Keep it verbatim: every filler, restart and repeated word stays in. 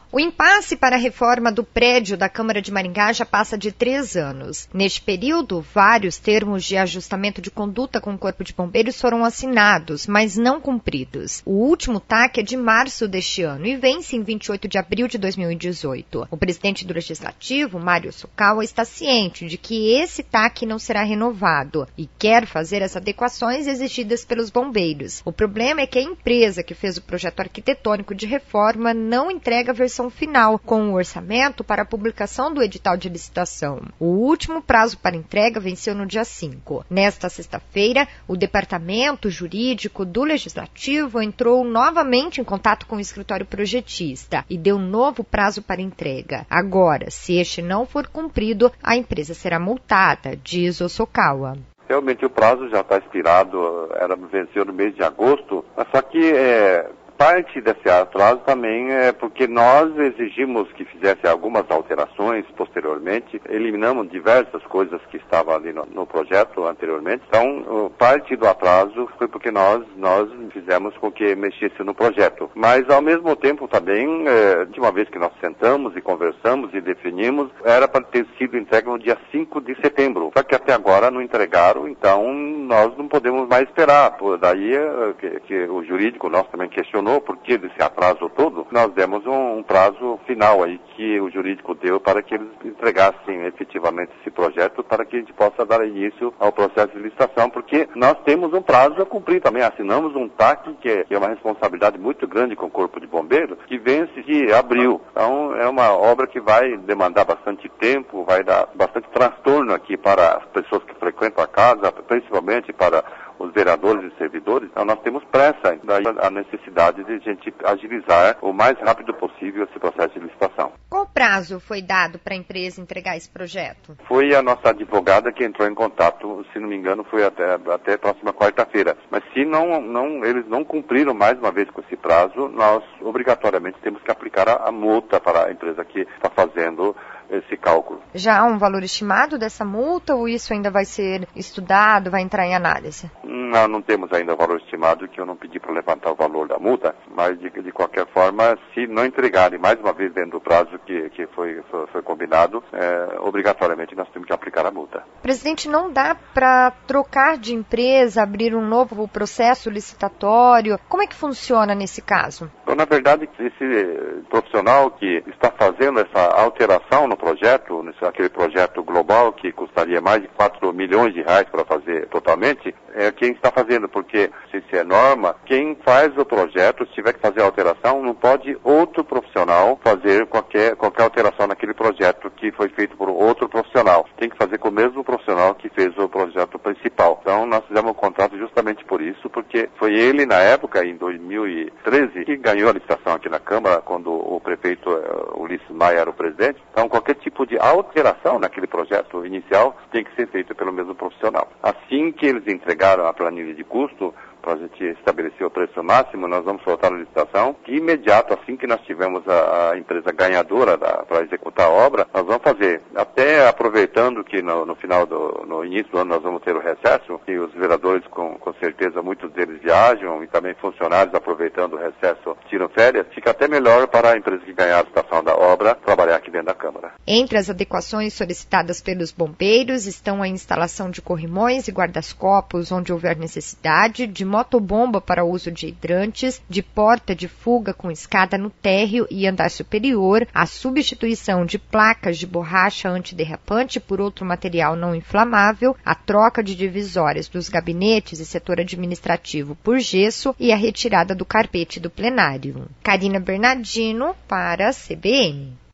O impasse para a reforma do prédio da Câmara de Maringá já passa de três anos. Neste período, vários termos de ajustamento de conduta com o Corpo de Bombeiros foram assinados, mas não cumpridos. O último T A C é de março deste ano e vence em vinte e oito de abril de dois mil e dezoito. O presidente do Legislativo, Mário Sokawa, está ciente de que esse T A C não será renovado e quer fazer as adequações exigidas pelos bombeiros. O problema é que a empresa que fez o projeto arquitetônico de reforma não entrega a versão final, com o orçamento para a publicação do edital de licitação. O último prazo para entrega venceu no dia cinco. Nesta sexta-feira, o Departamento Jurídico do Legislativo entrou novamente em contato com o escritório projetista e deu um novo prazo para entrega. Agora, se este não for cumprido, a empresa será multada, diz o Sokawa. Realmente o prazo já está expirado, era venceu no mês de agosto, mas só que é... parte desse atraso também é porque nós exigimos que fizesse algumas alterações posteriormente, eliminamos diversas coisas que estavam ali no, no projeto anteriormente. Então, parte do atraso foi porque nós, nós fizemos com que mexesse no projeto. Mas, ao mesmo tempo, também, é, de uma vez que nós sentamos e conversamos e definimos, era para ter sido entregue no dia cinco de setembro. Só que até agora não entregaram, então nós não podemos mais esperar. Por daí é, que, que o jurídico nosso também questionou por que desse atraso todo. Nós demos um, um prazo final aí que o jurídico deu para que eles entregassem efetivamente esse projeto para que a gente possa dar início ao processo de licitação, porque nós temos um prazo a cumprir também. Assinamos um T A C que é, que é uma responsabilidade muito grande com o Corpo de Bombeiros, que vence de abril. Então é uma obra que vai demandar bastante tempo, vai dar bastante transtorno aqui para as pessoas que frequentam a casa, principalmente para os vereadores e servidores. Então nós temos pressa, daí a necessidade de a gente agilizar o mais rápido possível esse processo de licitação. Qual prazo foi dado para a empresa entregar esse projeto? Foi a nossa advogada que entrou em contato, se não me engano foi até, até a próxima quarta-feira. Mas se não, não, eles não cumpriram mais uma vez com esse prazo, nós obrigatoriamente temos que aplicar a, a multa para a empresa que está fazendo esse cálculo. Já há um valor estimado dessa multa ou isso ainda vai ser estudado, vai entrar em análise? Não, não temos ainda o valor estimado, que eu não pedi para levantar o valor da multa, mas de, de qualquer forma, se não entregarem mais uma vez dentro do prazo que, que foi, foi, foi combinado, é, obrigatoriamente nós temos que aplicar a multa. Presidente, não dá para trocar de empresa, abrir um novo processo licitatório? Como é que funciona nesse caso? Então, na verdade, esse profissional que está fazendo essa alteração no projeto, nesse, aquele projeto global que custaria mais de quatro milhões de reais para fazer totalmente, é quem está fazendo, porque se é norma, quem faz o projeto, se tiver que fazer a alteração, não pode outro profissional fazer qualquer, qualquer alteração naquele projeto que foi feito por outro profissional. Tem que fazer com o mesmo profissional que fez o projeto principal. Então nós fizemos um contrato justamente por isso, porque foi ele na época, em dois mil e treze, que ganhou a licitação aqui na Câmara, quando o prefeito Ulisses Maia era o presidente. Então qualquer tipo de alteração naquele projeto inicial tem que ser feito pelo mesmo profissional. Assim que eles entregaram a planilha de custo, para a gente estabelecer o preço máximo, nós vamos soltar a licitação. De imediato, assim que nós tivermos a, a empresa ganhadora para executar a obra, nós vamos fazer. Até aproveitando que no, no final do no início do ano nós vamos ter o recesso, e os vereadores com, com certeza muitos deles viajam, e também funcionários aproveitando o recesso tiram férias, fica até melhor para a empresa que ganhar a licitação da obra trabalhar aqui dentro da Câmara. Entre as adequações solicitadas pelos bombeiros estão a instalação de corrimões e guarda-copos onde houver necessidade, de motobomba para uso de hidrantes, de porta de fuga com escada no térreo e andar superior, a substituição de placas de borracha antiderrapante por outro material não inflamável, a troca de divisórias dos gabinetes e setor administrativo por gesso e a retirada do carpete do plenário. Karina Bernardino para a C B N.